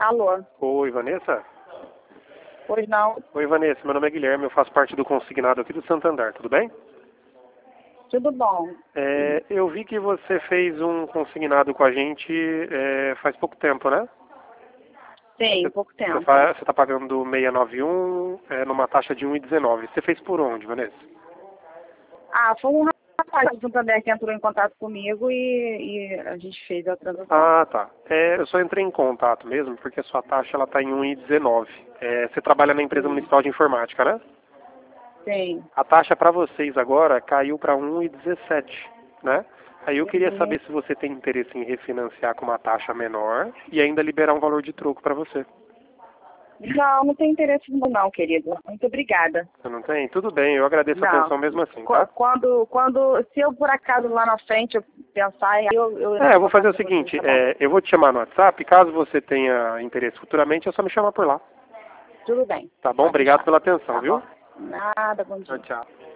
Alô? Oi, Vanessa? Pois não? Oi, Vanessa. Meu nome é Guilherme, eu faço parte do consignado aqui do Santander, tudo bem? Tudo bom. Eu vi que você fez um consignado com a gente faz pouco tempo, né? Sim, pouco tempo. Você está pagando 691 numa taxa de 1,19. Você fez por onde, Vanessa? Ah, foi um rapaz do Santander que entrou em contato comigo e a gente fez a transação. Ah, tá. Eu só entrei em contato mesmo porque a sua taxa ela está em 1,19. Você trabalha na empresa municipal de informática, né? Sim. A taxa para vocês agora caiu para 1,17, né? Aí eu queria Uhum. saber se você tem interesse em refinanciar com uma taxa menor e ainda liberar um valor de troco para você. Não tem interesse não, querido. Muito obrigada. Você não tem? Tudo bem, eu agradeço a Não. atenção mesmo assim, tá? Se eu por acaso lá na frente eu pensar, Eu vou fazer o seguinte, eu vou te chamar no WhatsApp, caso você tenha interesse futuramente, é só me chamar por lá. Tudo bem. Tá bom? Pode Obrigado deixar. pela atenção, Tá viu? bom. Nada, bom dia. Tchau, tchau.